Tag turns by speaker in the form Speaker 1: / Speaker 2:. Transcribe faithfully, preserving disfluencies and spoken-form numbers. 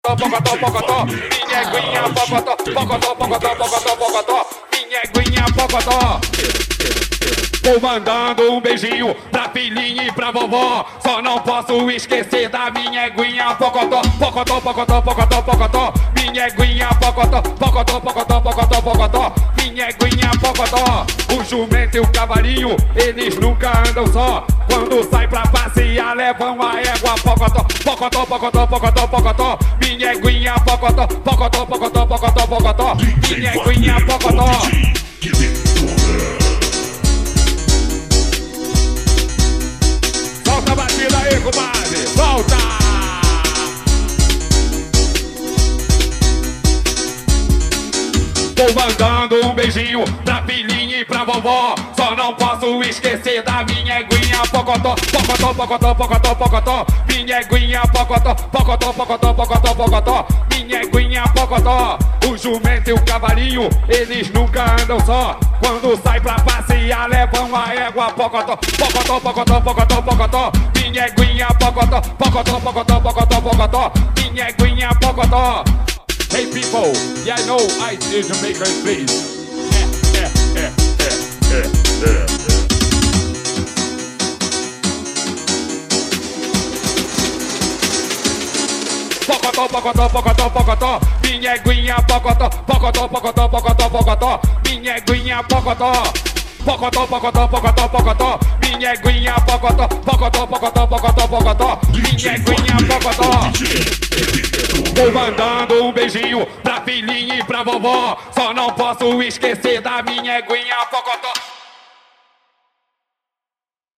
Speaker 1: pocotó, pocotó, pocotó. Minha aguinha, pocotó, pocotó, pocotó, pocotó, pocotó. Minha aguinha, pocotó. Vou mandando um beijinho pra filhinha e pra vovó. Só não posso esquecer da minha aguinha, pocotó, pocotó, pocotó, pocotó, pocotó. Minha aguinha, pocotó, pocotó, pocotó, pocotó, pocotó. Minha aguinha, pocotó. O jumento e o cavalinho, eles nunca andam só. Quando sai pra passear, levam a égua, pocotó, pocotó, pocotó, pocotó, pocotó. Minha aguinha, pocotó, pocotó, pocotó, pocotó, pocotó. Minha aguinha, pocotó. Solta a batida aí, comadre, solta! Vou mandando um beijinho pra filhinha e pra vovó. Só não posso esquecer da minha aguinha, pocotó, pocotó, pocotó, pocotó, pocotó. Minha aguinha, pocotó, pocotó, pocotó, pocotó, pocotó. Minha aguinha, pocotó. O jumento e o cavalinho, eles nunca andam só. Quando sai pra passear, levam a égua, pocotó, pocotó, pocotó, pocotó, pocotó. Minha aguinha, pocotó, pocotó, pocotó, pocotó, pocotó. Minha aguinha, pocotó. Hey people, yeah I know I do Jamaican please. Eh, eh, eh, eh, eh, eh. Pocotó, pocotó, pocotó, pocotó. Minha aguinha, pocotó, pocotó, pocotó, pocotó, pocotó. Minha aguinha, pocotó. Pocotó, pocotó, pocotó, pocotó. Minha aguinha, pocotó, pocotó, pocotó, pocotó, pocotó. Minha aguinha, pocotó. Vou mandando um beijinho pra filhinha e pra vovó. Só não posso esquecer da minha aguinha, pocotó.